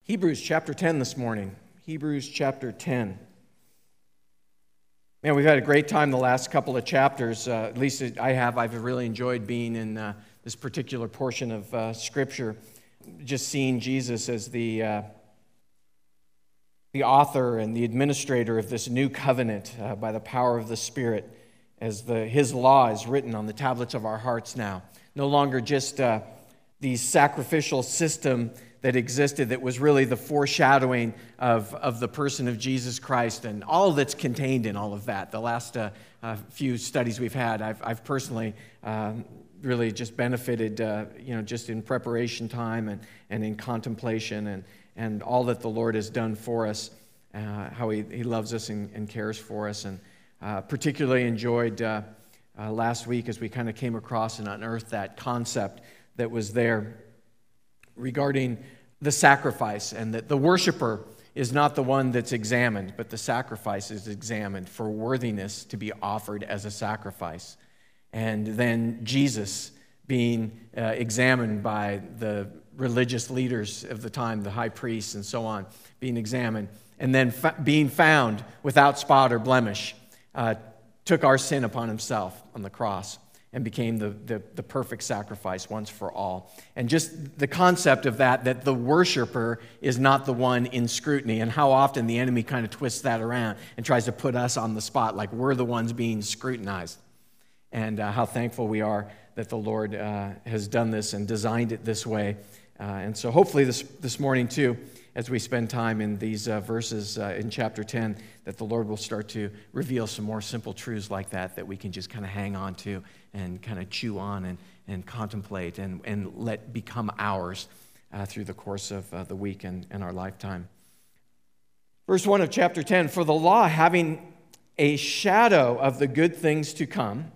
Hebrews chapter 10 this morning. Hebrews chapter 10. Man, we've had a great time the last couple of chapters. At least I have. I've really enjoyed being in this particular portion of Scripture. Just seeing Jesus as the author and the administrator of this new covenant by the power of the Spirit, as His law is written on the tablets of our hearts now. No longer just the sacrificial system that existed that was really the foreshadowing of the person of Jesus Christ and all that's contained in all of that. The last few studies we've had, I've personally really just benefited, just in preparation time and in contemplation and all that the Lord has done for us, how He loves us and cares for us. And particularly enjoyed last week as we kind of came across and unearthed that concept that was there regarding the sacrifice, and that the worshiper is not the one that's examined, but the sacrifice is examined for worthiness to be offered as a sacrifice. And then Jesus being examined by the religious leaders of the time, the high priests and so on, being examined, and then being found without spot or blemish, took our sin upon Himself on the cross and became the perfect sacrifice once for all. And just the concept of that the worshiper is not the one in scrutiny, and how often the enemy kind of twists that around and tries to put us on the spot like we're the ones being scrutinized. And how thankful we are that the Lord has done this and designed it this way. And so hopefully this morning too, as we spend time in these verses in chapter 10, that the Lord will start to reveal some more simple truths like that we can just kind of hang on to and kind of chew on and contemplate and let become ours through the course of the week and our lifetime. Verse 1 of chapter 10, "For the law, having a shadow of the good things to come,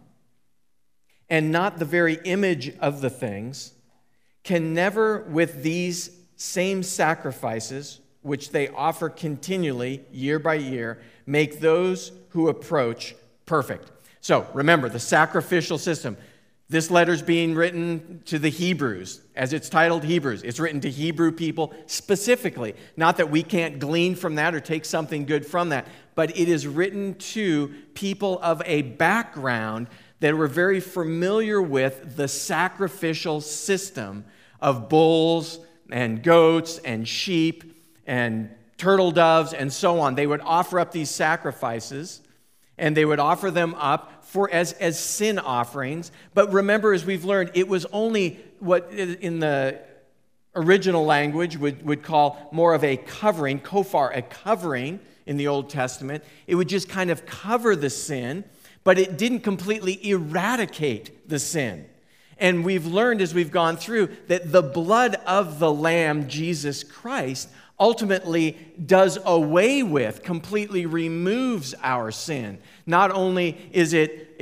and not the very image of the things, can never with these same sacrifices, which they offer continually, year by year, make those who approach perfect." So remember, the sacrificial system. This letter's being written to the Hebrews, as it's titled Hebrews. It's written to Hebrew people specifically. Not that we can't glean from that or take something good from that, but it is written to people of a background that were very familiar with the sacrificial system of bulls and goats and sheep and turtle doves and so on. They would offer up these sacrifices, and they would offer them up as sin offerings. But remember, as we've learned, it was only what in the original language would call more of a covering, kofar, a covering in the Old Testament. It would just kind of cover the sin, but it didn't completely eradicate the sin. And we've learned as we've gone through that the blood of the Lamb, Jesus Christ, ultimately does away with, completely removes our sin. Not only is it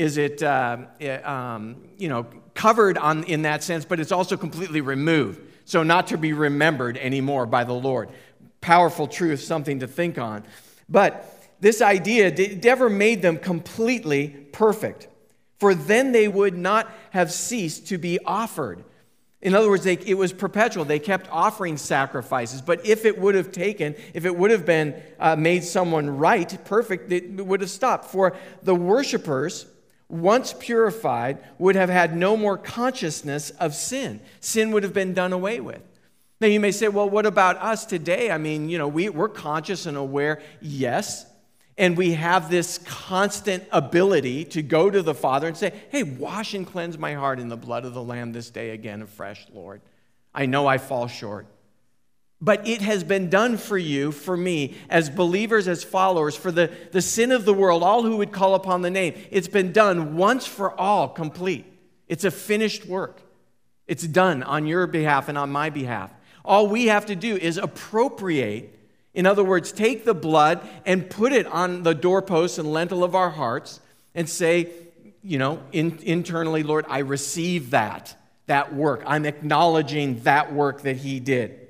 covered in that sense, but it's also completely removed. So not to be remembered anymore by the Lord. Powerful truth, something to think on. But this idea never made them completely perfect, for then they would not have ceased to be offered. In other words, it was perpetual. They kept offering sacrifices. But if it would have been made someone right, perfect, it would have stopped. For the worshipers, once purified, would have had no more consciousness of sin. Sin would have been done away with. Now you may say, well, what about us today? I mean, we're conscious and aware, yes. And we have this constant ability to go to the Father and say, hey, wash and cleanse my heart in the blood of the Lamb this day again afresh, Lord. I know I fall short. But it has been done for you, for me, as believers, as followers, for the sin of the world, all who would call upon the name. It's been done once for all, complete. It's a finished work. It's done on your behalf and on my behalf. All we have to do is appropriate. In other words, take the blood and put it on the doorposts and lintel of our hearts and say, internally, Lord, I receive that work. I'm acknowledging that work that He did.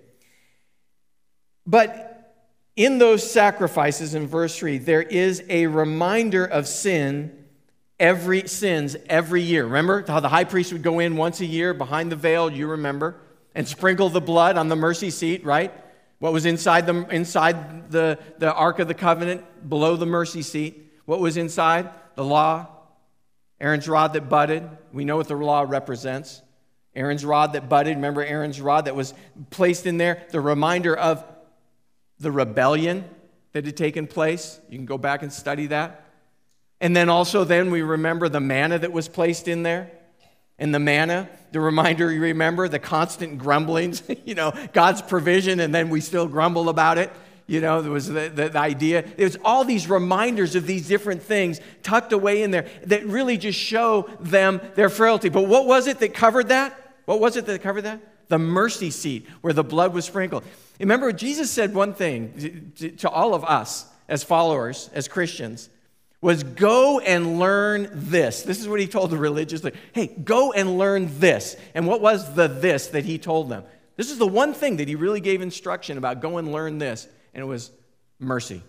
But in those sacrifices in verse 3, there is a reminder of sins every year. Remember how the high priest would go in once a year behind the veil, you remember, and sprinkle the blood on the mercy seat, right? What was inside the Ark of the Covenant, below the mercy seat? What was inside? The law. Aaron's rod that budded. We know what the law represents. Aaron's rod that budded. Remember Aaron's rod that was placed in there? The reminder of the rebellion that had taken place. You can go back and study that. And then also then we remember the manna that was placed in there. And the manna, the reminder, you remember, the constant grumblings, God's provision, and then we still grumble about it. There was the idea. There's all these reminders of these different things tucked away in there that really just show them their frailty. But what was it that covered that? The mercy seat where the blood was sprinkled. Remember, Jesus said one thing to all of us as followers, as Christians, was go and learn this. This is what he told the religious leaders. Hey, go and learn this. And what was the this that he told them? This is the one thing that he really gave instruction about. Go and learn this. And it was mercy.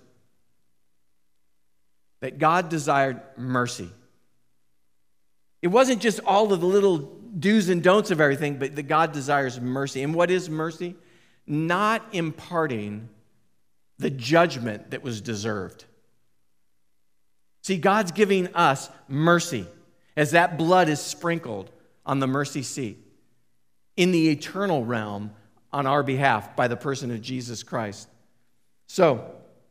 That God desired mercy. It wasn't just all of the little do's and don'ts of everything, but that God desires mercy. And what is mercy? Not imparting the judgment that was deserved. See, God's giving us mercy as that blood is sprinkled on the mercy seat in the eternal realm on our behalf by the person of Jesus Christ. So,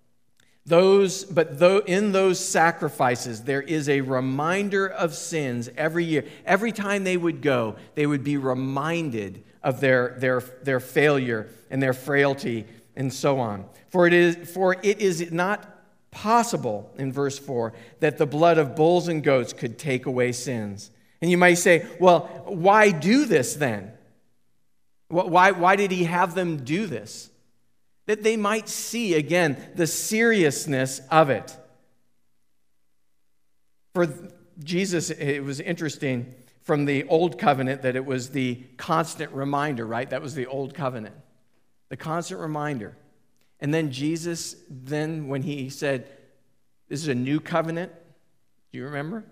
in those sacrifices, there is a reminder of sins every year. Every time they would go, they would be reminded of their failure and their frailty and so on. For it is not possible, in verse 4, that the blood of bulls and goats could take away sins. And you might say, well, why do this then? Why did he have them do this? That they might see, again, the seriousness of it. For Jesus, it was interesting from the Old Covenant that it was the constant reminder, right? That was the Old Covenant. The constant reminder. And then Jesus, when he said, this is a new covenant, do you remember?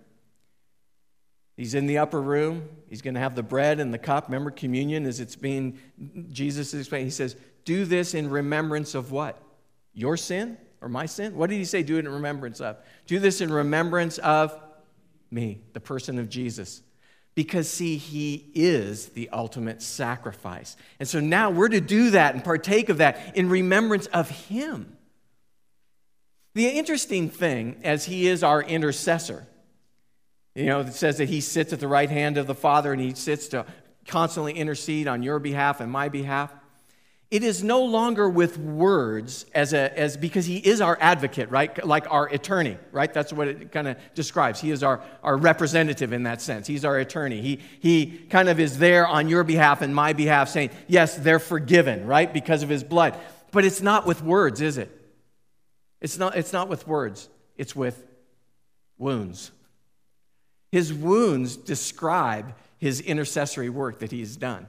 He's in the upper room. He's going to have the bread and the cup. Remember communion as it's being, Jesus is explaining. He says, do this in remembrance of what? Your sin or my sin? What did he say do it in remembrance of? Do this in remembrance of me, the person of Jesus. Because, see, he is the ultimate sacrifice. And so now we're to do that and partake of that in remembrance of him. The interesting thing, as he is our intercessor, it says that he sits at the right hand of the Father and he sits to constantly intercede on your behalf and my behalf. It is no longer with words as because he is our advocate, right? Like our attorney, right? That's what it kind of describes. He is our representative in that sense. He's our attorney. He kind of is there on your behalf and my behalf saying, yes, they're forgiven, right? Because of his blood. But it's not with words, is it? It's not with words. It's with wounds. His wounds describe his intercessory work that he's done.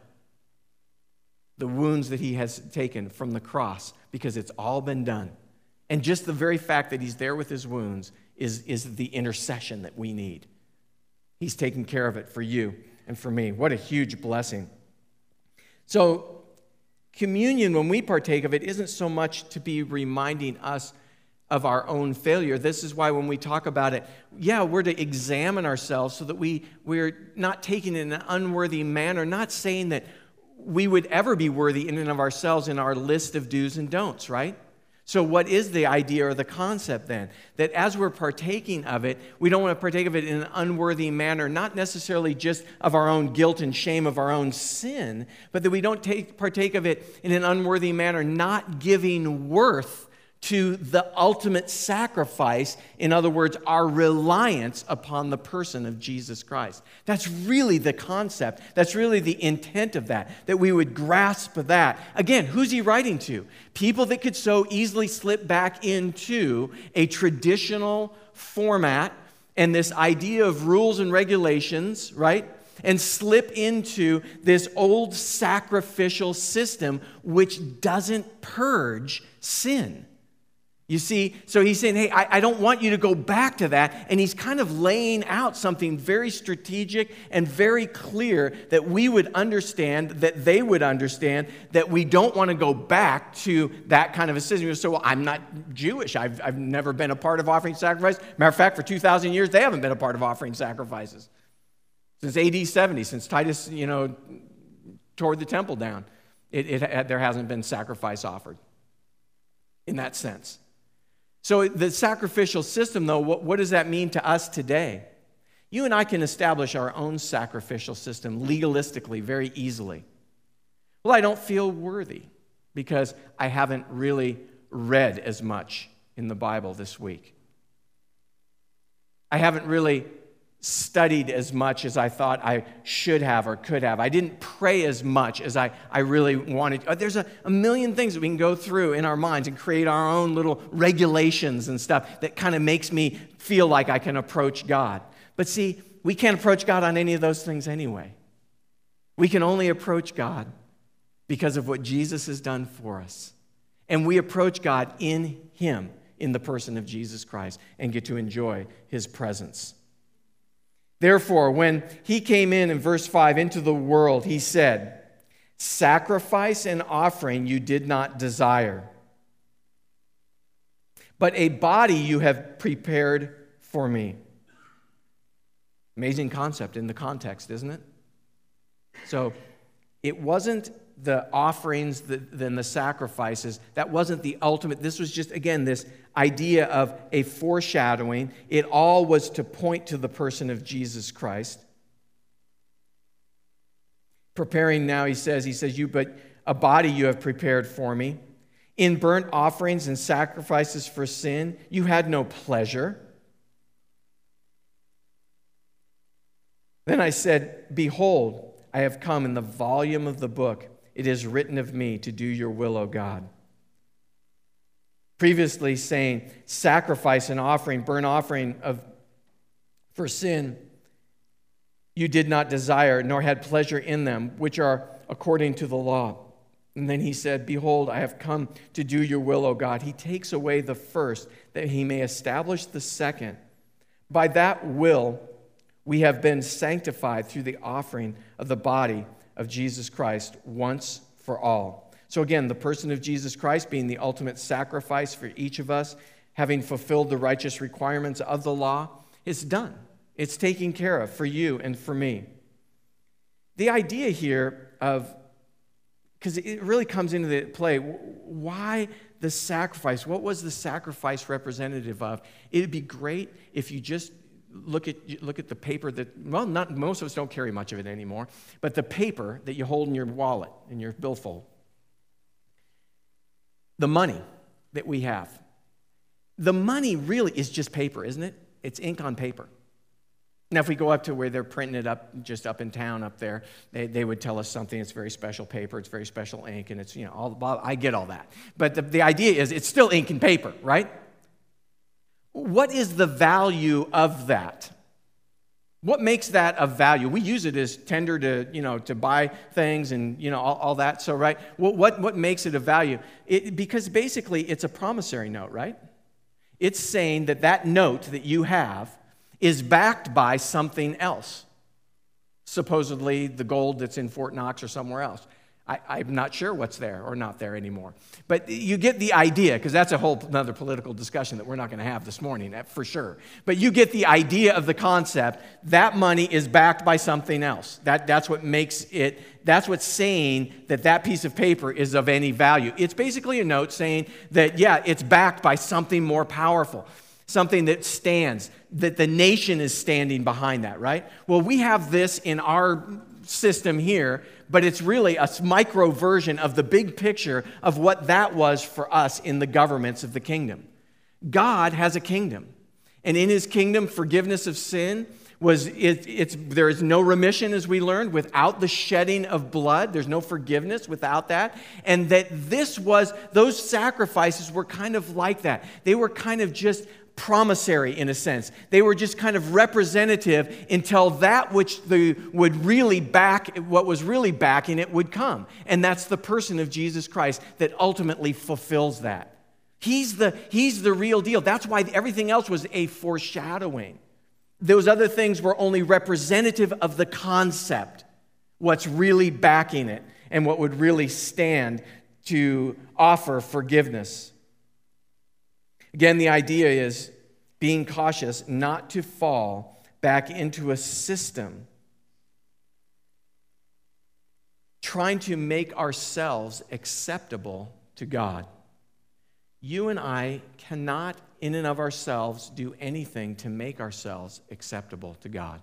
The wounds that he has taken from the cross, because it's all been done. And just the very fact that he's there with his wounds is the intercession that we need. He's taken care of it for you and for me. What a huge blessing. So communion, when we partake of it, isn't so much to be reminding us of our own failure. This is why when we talk about it, we're to examine ourselves so that we're not taking it in an unworthy manner, not saying that we would ever be worthy in and of ourselves in our list of do's and don'ts, right? So what is the idea or the concept then? That as we're partaking of it, we don't want to partake of it in an unworthy manner, not necessarily just of our own guilt and shame of our own sin, but that we don't partake of it in an unworthy manner, not giving worth to the ultimate sacrifice, in other words, our reliance upon the person of Jesus Christ. That's really the concept. That's really the intent of that we would grasp that. Again, who's he writing to? People that could so easily slip back into a traditional format and this idea of rules and regulations, right? And slip into this old sacrificial system which doesn't purge sin. You see, so he's saying, hey, I don't want you to go back to that. And he's kind of laying out something very strategic and very clear that we would understand, that they would understand, that we don't want to go back to that kind of a system. So, well, I'm not Jewish. I've never been a part of offering sacrifice. Matter of fact, for 2,000 years, they haven't been a part of offering sacrifices. Since AD 70, since Titus, tore the temple down, there hasn't been sacrifice offered in that sense. So the sacrificial system, though, what does that mean to us today? You and I can establish our own sacrificial system legalistically very easily. Well, I don't feel worthy because I haven't really read as much in the Bible this week. I haven't really studied as much as I thought I should have or could have. I didn't pray as much as I really wanted. There's a million things that we can go through in our minds and create our own little regulations and stuff that kind of makes me feel like I can approach God. But see, we can't approach God on any of those things anyway. We can only approach God because of what Jesus has done for us. And we approach God in Him, in the person of Jesus Christ, and get to enjoy His presence. Therefore, when He came in verse 5, into the world, He said, sacrifice and offering you did not desire, but a body you have prepared for me. Amazing concept in the context, isn't it? So it wasn't the offerings, then the sacrifices. That wasn't the ultimate. This was just, again, this idea of a foreshadowing. It all was to point to the person of Jesus Christ. Preparing now, he says, but a body you have prepared for me. In burnt offerings and sacrifices for sin, you had no pleasure. Then I said, behold, I have come. In the volume of the book it is written of me to do your will, O God. Previously saying, sacrifice and offering, burnt offering for sin, you did not desire, nor had pleasure in them, which are according to the law. And then he said, behold, I have come to do your will, O God. He takes away the first, that he may establish the second. By that will, we have been sanctified through the offering of the body of Jesus Christ once for all. So again, the person of Jesus Christ being the ultimate sacrifice for each of us, having fulfilled the righteous requirements of the law, it's done. It's taken care of for you and for me. The idea here of, because it really comes into the play, why the sacrifice? What was the sacrifice representative of? It'd be great if you just look at the paper that, well, not most of us don't carry much of it anymore, but the paper that you hold in your wallet, in your billfold. The money that we have. The money really is just paper, isn't it? It's ink on paper. Now, if we go up to where they're printing it up, just up in town up there, they would tell us something. It's very special paper, it's very special ink, and it's, I get all that. But the idea is it's still ink and paper, right? What is the value of that? What makes that of value? We use it as tender to buy things and all that. So right, what makes it of value? Because basically it's a promissory note, right? It's saying that note that you have is backed by something else. Supposedly the gold that's in Fort Knox or somewhere else. I'm not sure what's there or not there anymore. But you get the idea, because that's a whole another political discussion that we're not going to have this morning, for sure. But you get the idea of the concept. That money is backed by something else. That's what makes it, that's what's saying that piece of paper is of any value. It's basically a note saying that, yeah, it's backed by something more powerful, something that stands, that the nation is standing behind that, right? Well, we have this in our system here, but it's really a micro version of the big picture of what that was for us in the governments of the kingdom. God has a kingdom, and in his kingdom, forgiveness of sin there is no remission, as we learned, without the shedding of blood. There's no forgiveness without that. And that those sacrifices were kind of like that. They were kind of just promissory in a sense. They were just kind of representative until that which they would really back, what was really backing it would come. And that's the person of Jesus Christ that ultimately fulfills that. He's the real deal. That's why everything else was a foreshadowing. Those other things were only representative of the concept, what's really backing it, and what would really stand to offer forgiveness. Again, the idea is being cautious not to fall back into a system trying to make ourselves acceptable to God. You and I cannot, in and of ourselves, do anything to make ourselves acceptable to God.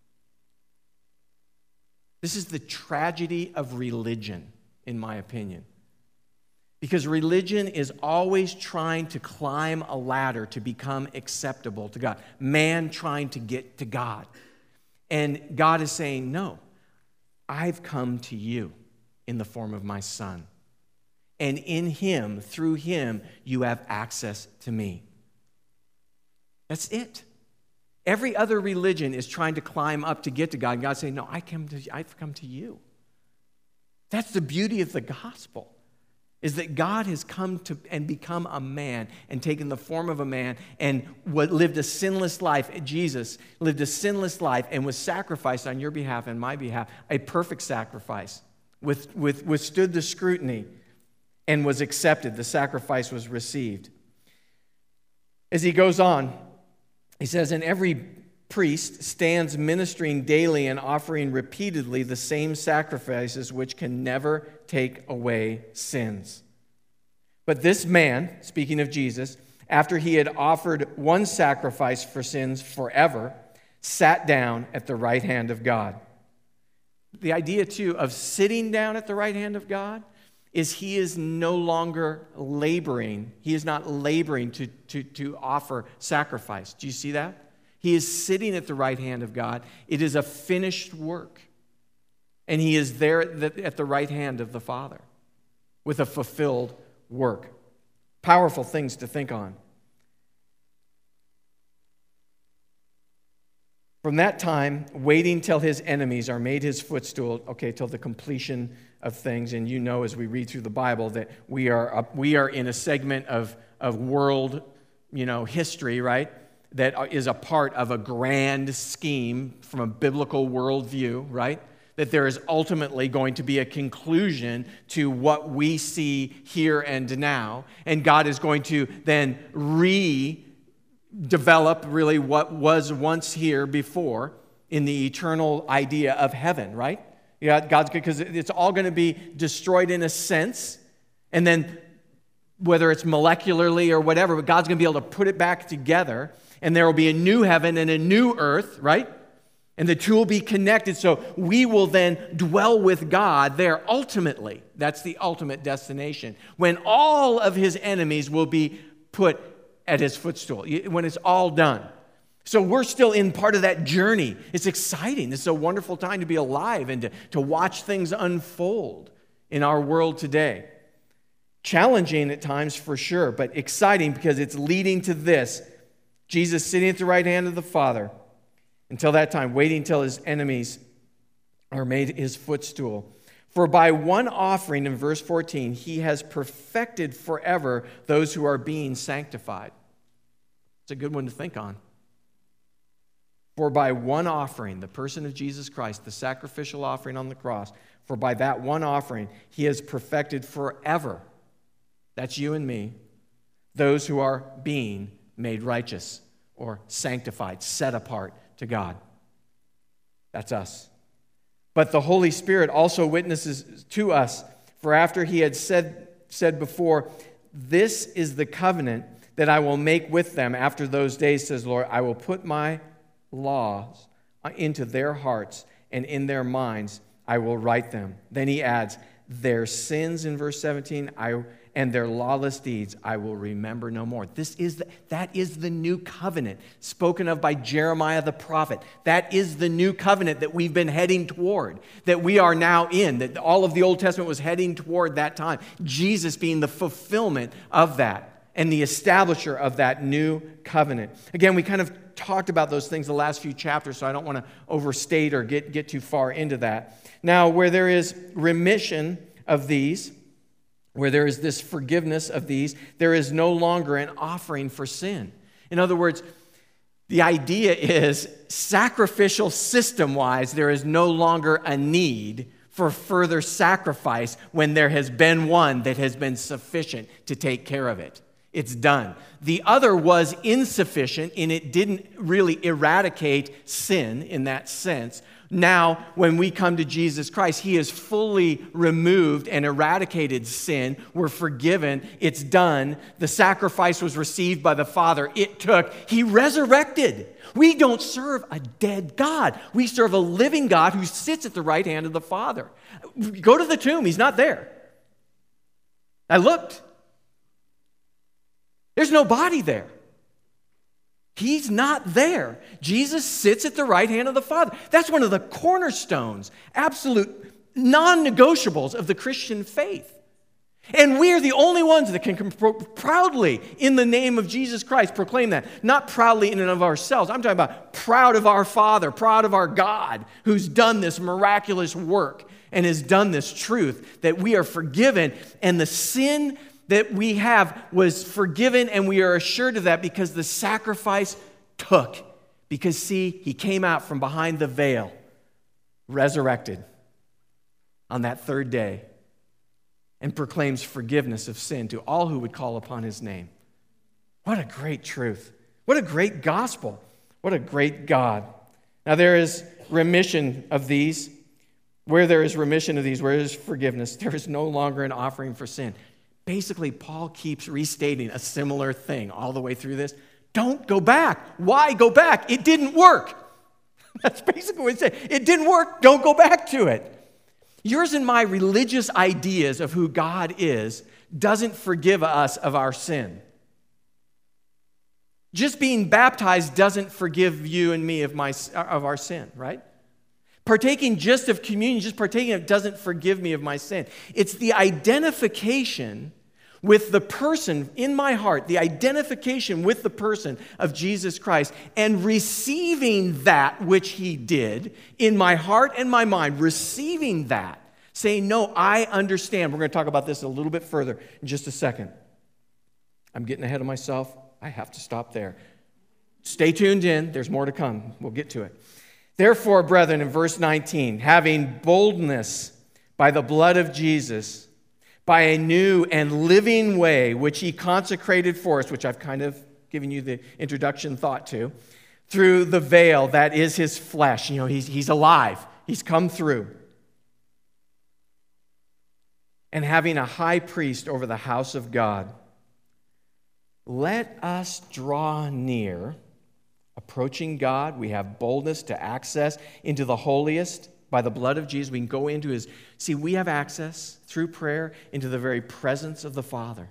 This is the tragedy of religion, in my opinion. Because religion is always trying to climb a ladder to become acceptable to God. Man trying to get to God. And God is saying, no, I've come to you in the form of my Son. And in him, through him, you have access to me. That's it. Every other religion is trying to climb up to get to God. And God's saying, no, I've come to you. That's the beauty of the gospel, is that God has come to and become a man and taken the form of a man and lived a sinless life. Jesus lived a sinless life and was sacrificed on your behalf and my behalf, a perfect sacrifice, withstood the scrutiny and was accepted. The sacrifice was received. As he goes on, he says, and every priest stands ministering daily and offering repeatedly the same sacrifices which can never take away sins. But this man, speaking of Jesus, after he had offered one sacrifice for sins forever, sat down at the right hand of God. The idea, too, of sitting down at the right hand of God is he is no longer laboring. He is not laboring to offer sacrifice. Do you see that? He is sitting at the right hand of God. It is a finished work. And he is there at the right hand of the Father with a fulfilled work. Powerful things to think on. From that time, waiting till his enemies are made his footstool, till the completion of things. And you know, as we read through the Bible, that we are in a segment of world, history, right? That is a part of a grand scheme from a biblical worldview, right? That there is ultimately going to be a conclusion to what we see here and now. And God is going to then develop really what was once here before in the eternal idea of heaven, right? Yeah, God's good because it's all going to be destroyed in a sense, and then whether it's molecularly or whatever, but God's going to be able to put it back together, and there will be a new heaven and a new earth, right? And the two will be connected, so we will then dwell with God there ultimately. That's the ultimate destination, when all of his enemies will be put at his footstool, when it's all done. So we're still in part of that journey. It's exciting. It's a wonderful time to be alive and to watch things unfold in our world today. Challenging at times for sure, but exciting because it's leading to this. Jesus sitting at the right hand of the Father until that time, waiting till his enemies are made his footstool. For by one offering, in verse 14, he has perfected forever those who are being sanctified. It's a good one to think on. For by one offering, the person of Jesus Christ, the sacrificial offering on the cross, for by that one offering, he has perfected forever. That's you and me, those who are being made righteous or sanctified, set apart to God. That's us. But the Holy Spirit also witnesses to us, for after he had said before, this is the covenant that I will make with them after those days, says the Lord. I will put my laws into their hearts, and in their minds I will write them. Then he adds, their sins, in verse 17, and their lawless deeds I will remember no more. That is the new covenant spoken of by Jeremiah the prophet. That is the new covenant that we've been heading toward, that we are now in, that all of the Old Testament was heading toward that time. Jesus being the fulfillment of that and the establisher of that new covenant. Again, we kind of talked about those things the last few chapters, so I don't want to overstate or get too far into that. Now, where there is remission of these, where there is this forgiveness of these, there is no longer an offering for sin. In other words, the idea is sacrificial system-wise, there is no longer a need for further sacrifice when there has been one that has been sufficient to take care of it. It's done. The other was insufficient, and it didn't really eradicate sin in that sense. Now, when we come to Jesus Christ, He has fully removed and eradicated sin. We're forgiven. It's done. The sacrifice was received by the Father. It took. He resurrected. We don't serve a dead God. We serve a living God who sits at the right hand of the Father. Go to the tomb. He's not there. I looked. There's no body there. He's not there. Jesus sits at the right hand of the Father. That's one of the cornerstones, absolute non-negotiables of the Christian faith. And we're the only ones that can proudly, in the name of Jesus Christ, proclaim that. Not proudly in and of ourselves. I'm talking about proud of our Father, proud of our God, who's done this miraculous work and has done this truth, that we are forgiven, and the sin that we have was forgiven, and we are assured of that because the sacrifice took. Because, see, He came out from behind the veil, resurrected on that third day, and proclaims forgiveness of sin to all who would call upon His name. What a great truth. What a great gospel. What a great God. Now, there is remission of these. Where there is remission of these, where there is forgiveness, there is no longer an offering for sin. Basically, Paul keeps restating a similar thing all the way through this. Don't go back. Why go back? It didn't work. That's basically what he said. It didn't work. Don't go back to it. Yours and my religious ideas of who God is doesn't forgive us of our sin. Just being baptized doesn't forgive you and me of our sin, right? Partaking just of communion, just partaking of it doesn't forgive me of my sin. It's the identification with the person in my heart, the identification with the person of Jesus Christ, and receiving that which He did in my heart and my mind, receiving that, saying, no, I understand. We're going to talk about this a little bit further in just a second. I'm getting ahead of myself. I have to stop there. Stay tuned in. There's more to come. We'll get to it. Therefore, brethren, in verse 19, having boldness by the blood of Jesus, by a new and living way which He consecrated for us, which I've kind of given you the introduction thought to, through the veil that is His flesh. You know, He's alive. He's come through. And having a high priest over the house of God, let us draw near. Approaching God, we have boldness to access into the holiest by the blood of Jesus. We can go into His... See, we have access through prayer into the very presence of the Father.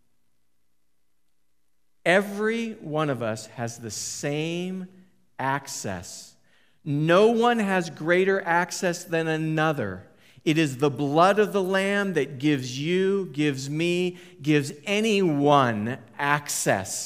Every one of us has the same access. No one has greater access than another. It is the blood of the Lamb that gives you, gives me, gives anyone access.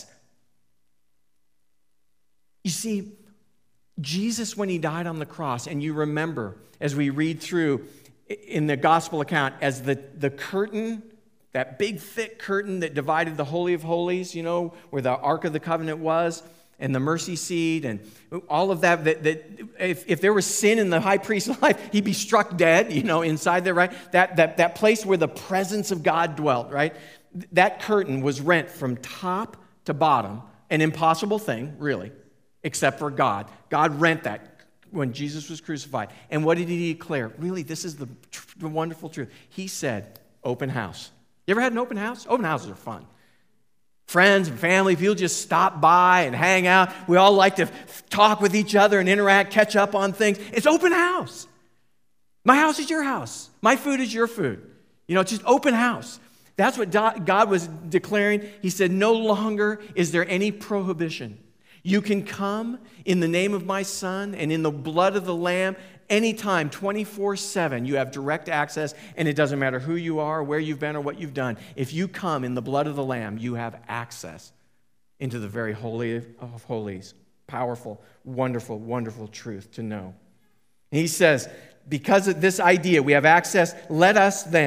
You see, Jesus, when He died on the cross, and you remember, as we read through in the gospel account, as the curtain, that big thick curtain that divided the Holy of Holies, you know, where the Ark of the Covenant was, and the mercy seat, and all of that if there was sin in the high priest's life, he'd be struck dead, you know, inside there, right? That place where the presence of God dwelt, right? That curtain was rent from top to bottom, an impossible thing, really. Except for God. God rent that when Jesus was crucified. And what did He declare? Really, this is the wonderful truth. He said, open house. You ever had an open house? Open houses are fun. Friends and family, people just stop by and hang out. We all like to talk with each other and interact, catch up on things. It's open house. My house is your house. My food is your food. You know, it's just open house. That's what God was declaring. He said, no longer is there any prohibition. You can come in the name of my Son and in the blood of the Lamb anytime, 24/7. You have direct access, and it doesn't matter who you are, where you've been, or what you've done. If you come in the blood of the Lamb, you have access into the very Holy of Holies. Powerful, wonderful, wonderful truth to know. And He says, because of this idea, we have access. Let us then,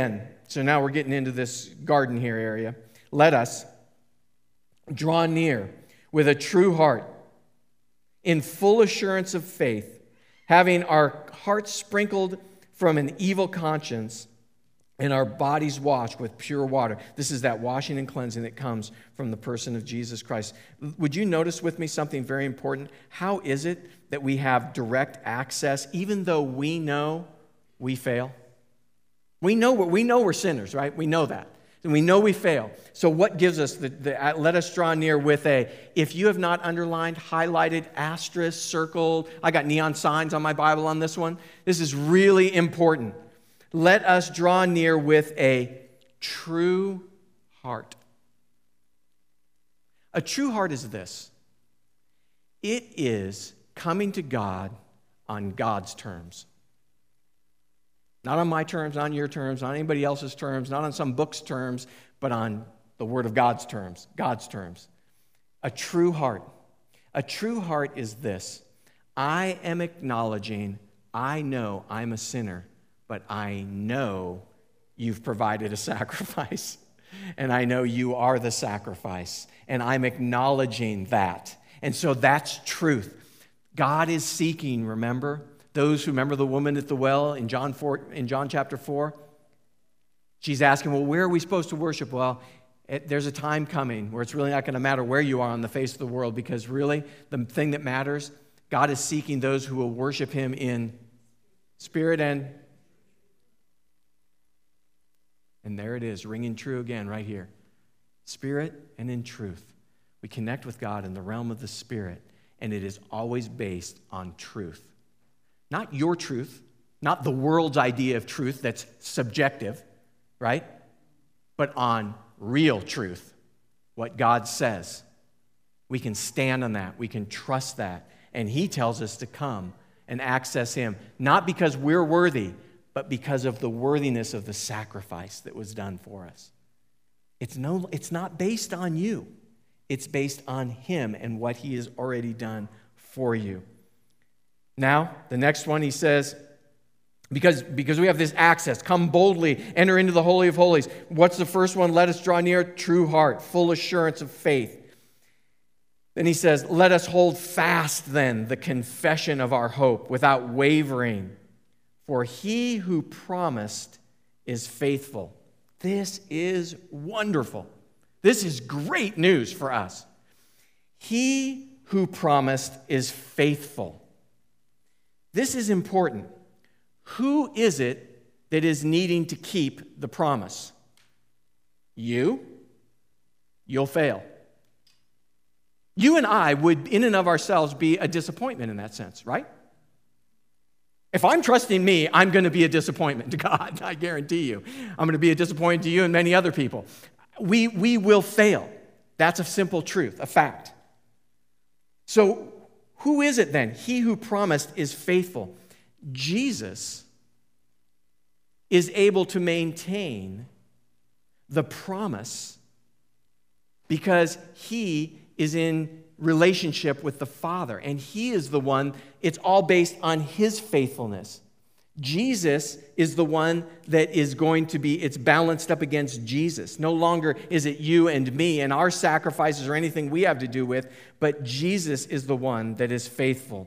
So now we're getting into this garden here area. Let us draw near with a true heart, in full assurance of faith, having our hearts sprinkled from an evil conscience and our bodies washed with pure water. This is that washing and cleansing that comes from the person of Jesus Christ. Would you notice with me something very important? How is it that we have direct access, even though we know we fail? We know we're sinners, right? We know that. And we know we fail. So what gives us let us draw near with if you have not underlined, highlighted, asterisk, circled, I got neon signs on my Bible on this one. This is really important. Let us draw near with a true heart. A true heart is this. It is coming to God on God's terms. Not on my terms, not on your terms, not on anybody else's terms, not on some book's terms, but on the Word of God's terms, God's terms. A true heart. A true heart is this. I am acknowledging, I know I'm a sinner, but I know you've provided a sacrifice. And I know you are the sacrifice. And I'm acknowledging that. And so that's truth. God is seeking, remember? Those who remember the woman at the well in John chapter 4, she's asking, well, where are we supposed to worship? Well, there's a time coming where it's really not going to matter where you are on the face of the world, because really the thing that matters, God is seeking those who will worship him in spirit and there it is, ringing true again right here. Spirit and in truth. We connect with God in the realm of the Spirit, and it is always based on truth. Not your truth, not the world's idea of truth that's subjective, right? But on real truth, what God says. We can stand on that. We can trust that. And he tells us to come and access him, not because we're worthy, but because of the worthiness of the sacrifice that was done for us. It's not based on you. It's based on him and what he has already done for you. Now, the next one, he says, because we have this access, come boldly, enter into the Holy of Holies. What's the first one? Let us draw near, true heart, full assurance of faith. Then he says, let us hold fast then the confession of our hope without wavering, for he who promised is faithful. This is wonderful. This is great news for us. He who promised is faithful. This is important. Who is it that is needing to keep the promise? You? You'll fail. You and I would, in and of ourselves, be a disappointment in that sense, right? If I'm trusting me, I'm going to be a disappointment to God, I guarantee you. I'm going to be a disappointment to you and many other people. We will fail. That's a simple truth, a fact. So, who is it then? He who promised is faithful. Jesus is able to maintain the promise because he is in relationship with the Father, and he is the one, it's all based on his faithfulness. Jesus is the one that is going to be, it's balanced up against Jesus. No longer is it you and me and our sacrifices or anything we have to do with, but Jesus is the one that is faithful.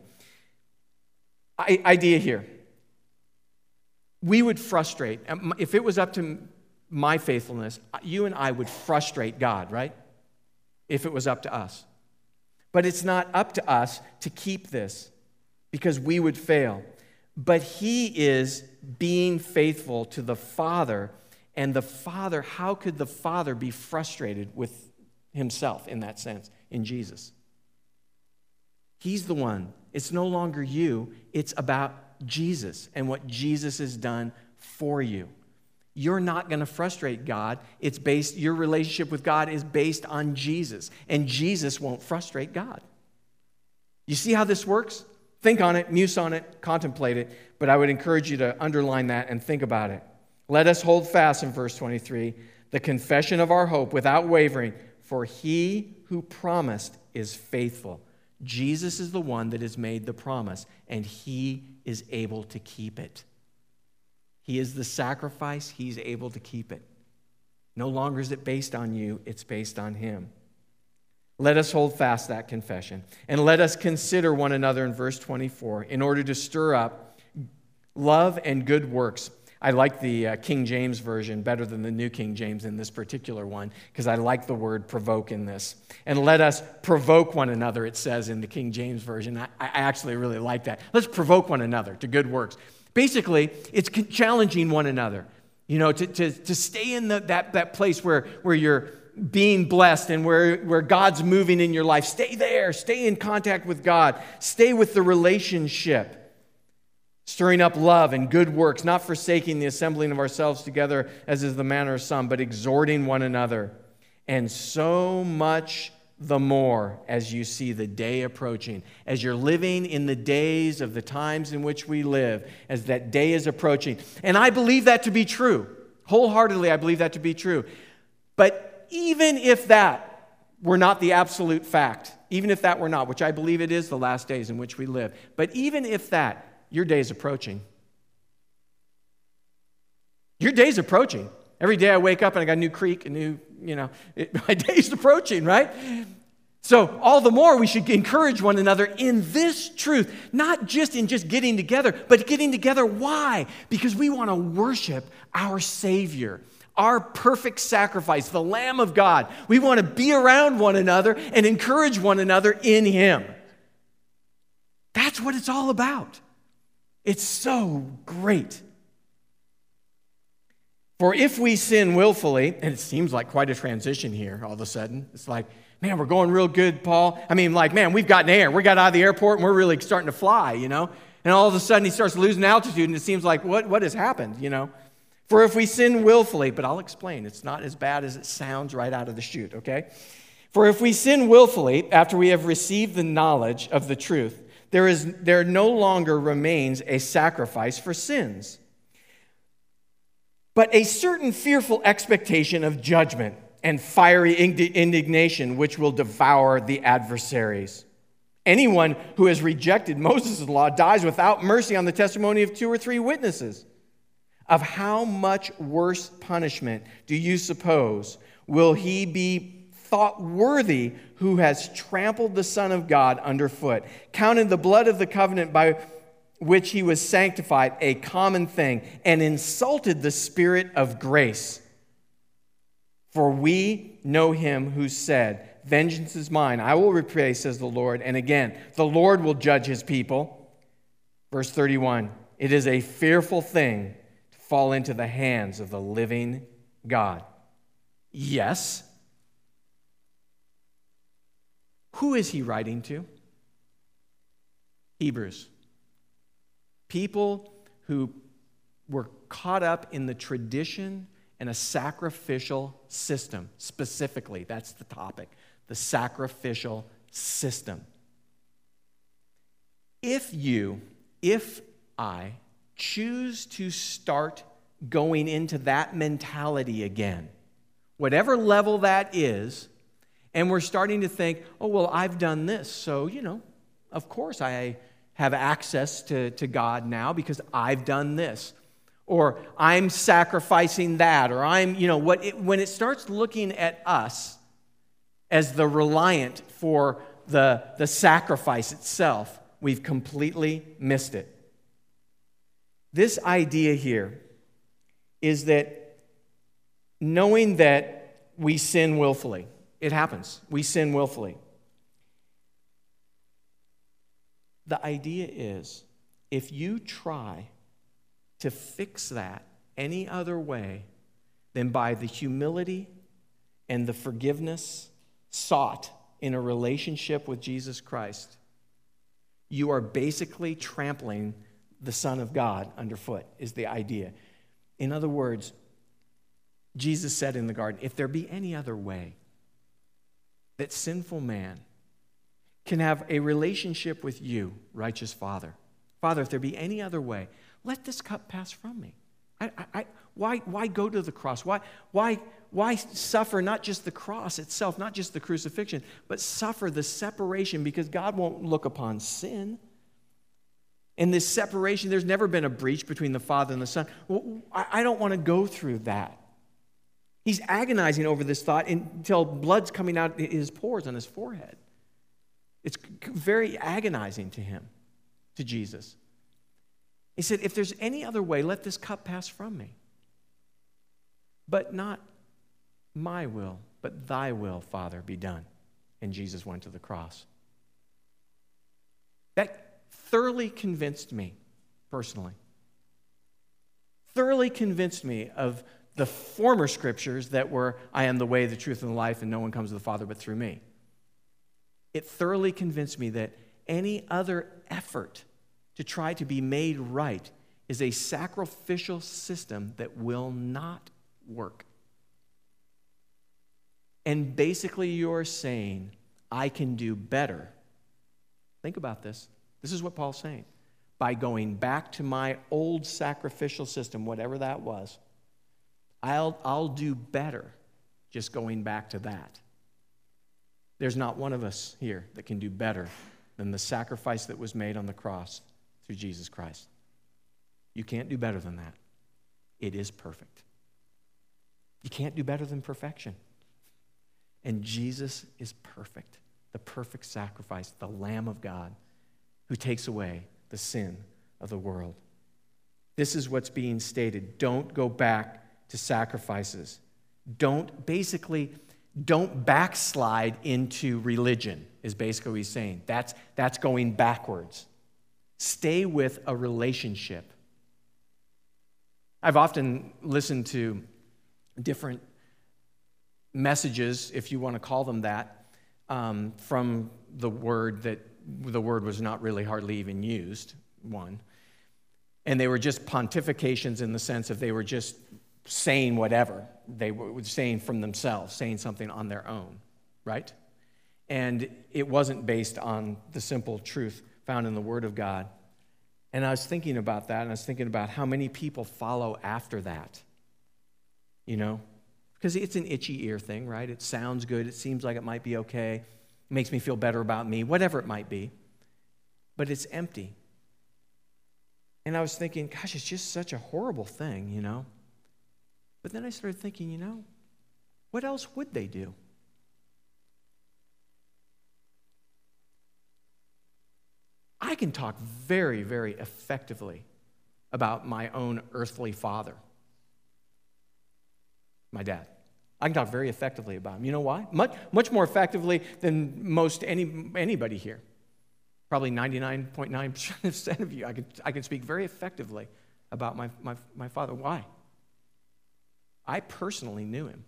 Idea here. We would frustrate, if it was up to my faithfulness, you and I would frustrate God, right? If it was up to us. But it's not up to us to keep this because we would fail. But he is being faithful to the Father, and the Father, how could the Father be frustrated with himself in that sense, in Jesus? He's the one. It's no longer you, it's about Jesus and what Jesus has done for you. You're not going to frustrate God. Your relationship with God is based on Jesus, and Jesus won't frustrate God. You see how this works? Think on it, muse on it, contemplate it, but I would encourage you to underline that and think about it. Let us hold fast in verse 23, the confession of our hope without wavering, for he who promised is faithful. Jesus is the one that has made the promise, and he is able to keep it. He is the sacrifice. He's able to keep it. No longer is it based on you, it's based on him. Let us hold fast that confession. And let us consider one another in verse 24 in order to stir up love and good works. I like the King James Version better than the New King James in this particular one because I like the word provoke in this. And let us provoke one another, it says in the King James Version. I actually really like that. Let's provoke one another to good works. Basically, it's challenging one another, to stay in that place where you're being blessed and where God's moving in your life. Stay there. Stay in contact with God. Stay with the relationship. Stirring up love and good works, not forsaking the assembling of ourselves together as is the manner of some, but exhorting one another. And so much the more as you see the day approaching. As you're living in the days of the times in which we live, as that day is approaching. And I believe that to be true. Wholeheartedly, I believe that to be true. But even if that were not the absolute fact, even if that were not, which I believe it is the last days in which we live, but even if that, your day's approaching. Your day's approaching. Every day I wake up and I got a new creek, my day's approaching, right? So all the more we should encourage one another in this truth, not just in just getting together, but getting together. Why? Because we want to worship our Savior, our perfect sacrifice, the Lamb of God. We want to be around one another and encourage one another in Him. That's what it's all about. It's so great. For if we sin willfully, and it seems like quite a transition here all of a sudden. It's like, man, we're going real good, Paul. Man, we've gotten air. We got out of the airport and we're really starting to fly, And all of a sudden he starts losing altitude and it seems like, what has happened, For if we sin willfully, but I'll explain. It's not as bad as it sounds right out of the chute, okay? For if we sin willfully after we have received the knowledge of the truth, there no longer remains a sacrifice for sins, but a certain fearful expectation of judgment and fiery indignation which will devour the adversaries. Anyone who has rejected Moses' law dies without mercy on the testimony of 2 or 3 witnesses. Of how much worse punishment do you suppose will he be thought worthy who has trampled the Son of God underfoot, counted the blood of the covenant by which he was sanctified a common thing, and insulted the Spirit of grace? For we know him who said, vengeance is mine, I will repay, says the Lord. And again, the Lord will judge his people. Verse 31, it is a fearful thing to fall into the hands of the living God. Yes. Who is he writing to? Hebrews. People who were caught up in the tradition and a sacrificial system. Specifically, that's the topic, the sacrificial system. If I choose to start going into that mentality again, whatever level that is, and we're starting to think, oh, well, I've done this, so, of course I have access to God now because I've done this. Or I'm sacrificing that, or when it starts looking at us as the reliant for the sacrifice itself, we've completely missed it. This idea here is that knowing that we sin willfully, it happens. We sin willfully. The idea is, if you try to fix that any other way than by the humility and the forgiveness sought in a relationship with Jesus Christ, you are basically trampling the Son of God underfoot, is the idea. In other words, Jesus said in the garden, if there be any other way that sinful man can have a relationship with you, righteous Father. Father, if there be any other way, let this cup pass from me. Why go to the cross? Why suffer not just the cross itself, not just the crucifixion, but suffer the separation, because God won't look upon sin. And this separation, there's never been a breach between the Father and the Son. Well, I don't want to go through that. He's agonizing over this thought until blood's coming out his pores on his forehead. It's very agonizing to him, to Jesus. He said, if there's any other way, let this cup pass from me. But not my will, but thy will, Father, be done. And Jesus went to the cross. That thoroughly convinced me, personally. Thoroughly convinced me of the former scriptures that were, I am the way, the truth, and the life, and no one comes to the Father but through me. It thoroughly convinced me that any other effort to try to be made right is a sacrificial system that will not work. And basically you're saying, I can do better. Think about this. This is what Paul's saying. By going back to my old sacrificial system, whatever that was, I'll do better just going back to that. There's not one of us here that can do better than the sacrifice that was made on the cross through Jesus Christ. You can't do better than that. It is perfect. You can't do better than perfection. And Jesus is perfect, the perfect sacrifice, the Lamb of God who takes away the sin of the world. This is what's being stated. Don't go back to sacrifices. Don't backslide into religion, is basically what he's saying. That's going backwards. Stay with a relationship. I've often listened to different messages, if you want to call them that, from the word was not really hardly even used, one. And they were just pontifications in the sense of they were just saying whatever. They were saying from themselves, saying something on their own, right? And it wasn't based on the simple truth found in the Word of God. And I was thinking about that, and I was thinking about how many people follow after that, you know? Because it's an itchy ear thing, right? It sounds good. It seems like it might be okay. It makes me feel better about me, whatever it might be. But it's empty. And I was thinking, gosh, it's just such a horrible thing, you know? But then I started thinking, you know, what else would they do? I can talk very, very effectively about my own earthly father, my dad. I can talk very effectively about him. You know why? Much more effectively than most anybody here. Probably 99.9% of you. I can speak very effectively about my father. Why? I personally knew him.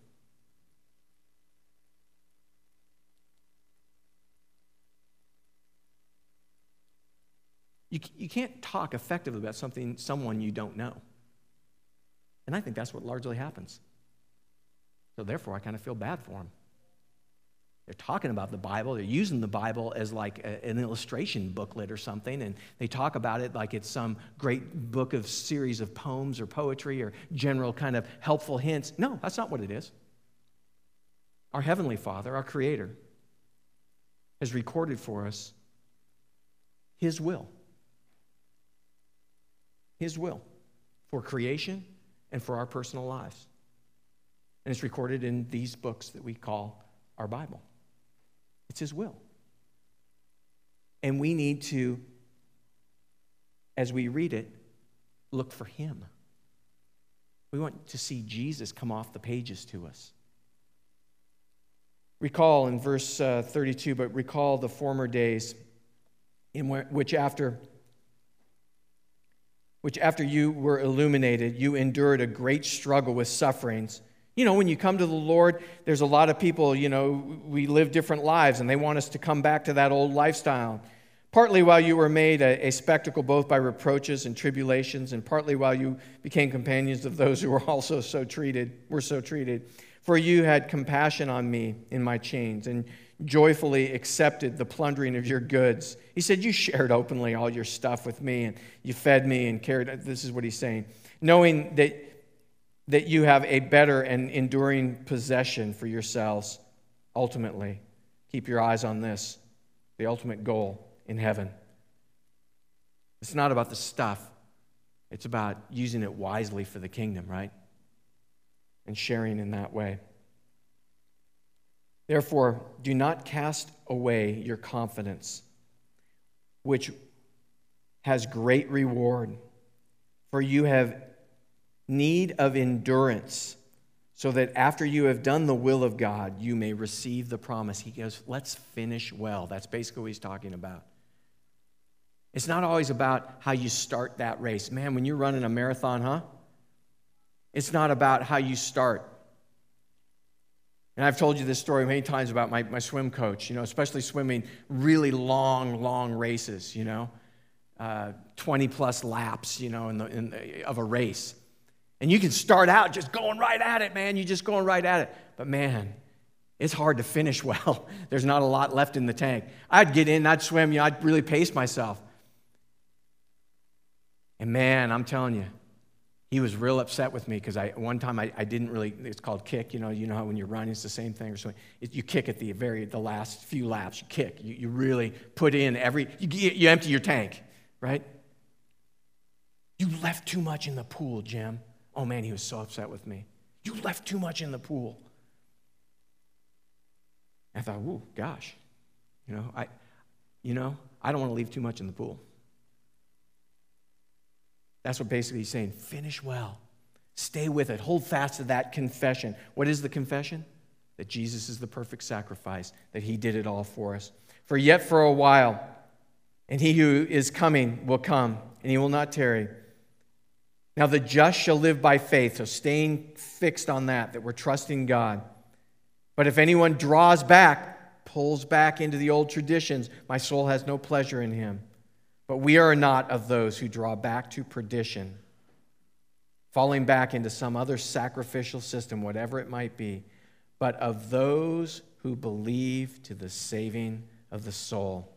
You can't talk effectively about someone you don't know. And I think that's what largely happens. So therefore, I kind of feel bad for them. They're talking about the Bible. They're using the Bible as like an illustration booklet or something, and they talk about it like it's some great book of series of poems or poetry or general kind of helpful hints. No, that's not what it is. Our Heavenly Father, our Creator, has recorded for us His will. His will for creation and for our personal lives. And it's recorded in these books that we call our Bible. It's His will. And we need to, as we read it, look for Him. We want to see Jesus come off the pages to us. Recall in verse 32, but recall the former days in which after you were illuminated, you endured a great struggle with sufferings. You know, when you come to the Lord, there's a lot of people, you know, we live different lives, and they want us to come back to that old lifestyle. Partly while you were made a spectacle both by reproaches and tribulations, and partly while you became companions of those who were also so treated. For you had compassion on me in my chains, and joyfully accepted the plundering of your goods. He said, you shared openly all your stuff with me, and you fed me and carried. This is what he's saying. Knowing that you have a better and enduring possession for yourselves, ultimately. Keep your eyes on this, the ultimate goal in heaven. It's not about the stuff. It's about using it wisely for the kingdom, right? And sharing in that way. Therefore, do not cast away your confidence, which has great reward, for you have need of endurance, so that after you have done the will of God, you may receive the promise. He goes, let's finish well. That's basically what he's talking about. It's not always about how you start that race. Man, when you're running a marathon, it's not about how you start. And I've told you this story many times about my swim coach, especially swimming really long races, 20-plus laps, of a race. And you can start out just going right at it, man. You're just going right at it. But, man, it's hard to finish well. There's not a lot left in the tank. I'd get in, I'd swim, I'd really pace myself. And, man, I'm telling you, he was real upset with me because one time I didn't really, it's called kick, you know how when you're running it's the same thing or something. You kick at the last few laps, you kick. You really put in you empty your tank, right? You left too much in the pool, Jim. Oh, man, he was so upset with me. You left too much in the pool. I thought, ooh, gosh. I don't want to leave too much in the pool. That's what basically he's saying. Finish well. Stay with it. Hold fast to that confession. What is the confession? That Jesus is the perfect sacrifice, that he did it all for us. For yet for a while, and he who is coming will come, and he will not tarry. Now the just shall live by faith. So staying fixed on that we're trusting God. But if anyone draws back, pulls back into the old traditions, my soul has no pleasure in him. But we are not of those who draw back to perdition, falling back into some other sacrificial system, whatever it might be, but of those who believe to the saving of the soul.